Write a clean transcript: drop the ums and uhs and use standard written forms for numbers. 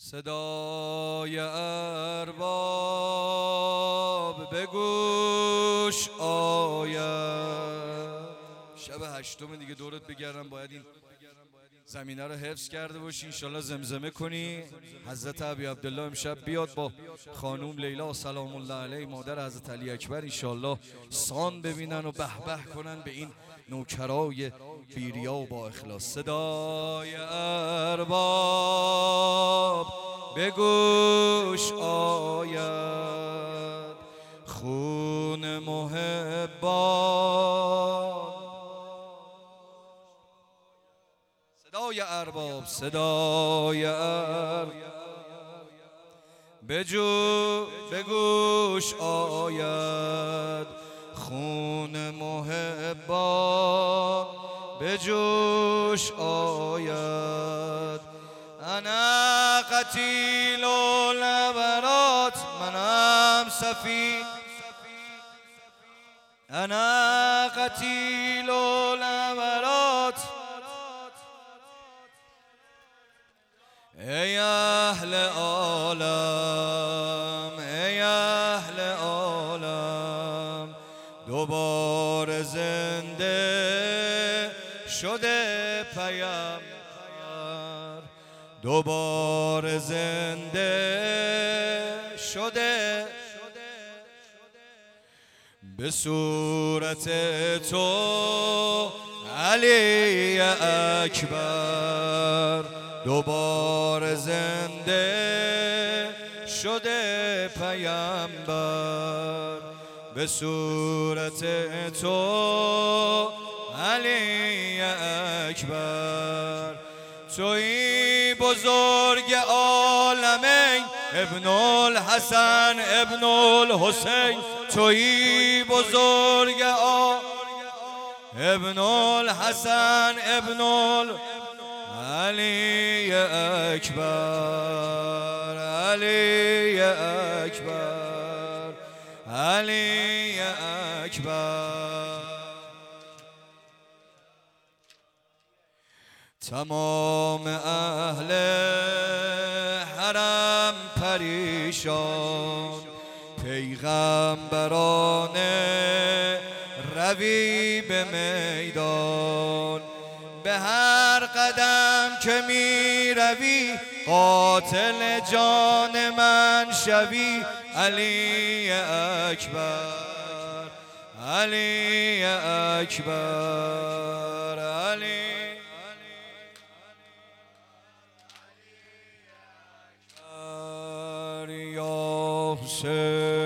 صدای ارباب به گوش آید. شب هشتم دیگه دورت بگردم، باید این زمینه رو حفظ کرده باشی، انشالله زمزمه کنی. حضرت ابی عبدالله امشب بیاد با خانوم لیلا سلام الله علیه مادر حضرت علی اکبر، انشالله سان ببینن و به به کنن به این نوکرای بیریا و با اخلاص. صدای ارباب به گوش آید، خون محبان. صدای ارباب، صدای ارباب به گوش آید، خون محبان به جوش آید. انا قتیل النبرات، منم صفی، انا قتیل النبرات. ای اهل عالم، ای اهل عالم، دوباره زنده شده پیامبر، دوباره زنده شده به صورت تو علی اکبر، دوباره زنده شده پیامبر به صورت تو علی اکبر. تویی بزرگ عالمین، ابن الحسن ابن الحسین، تویی بزرگ ابن الحسن ابن علی اکبر، علی اکبر، علی اکبر. تمام اهل حرم پریشان، پیغمبرانه روی به میدان، به هر قدم که می روی قاتل جان من شوی. علی اکبر، علی اکبر، علی یا حسین.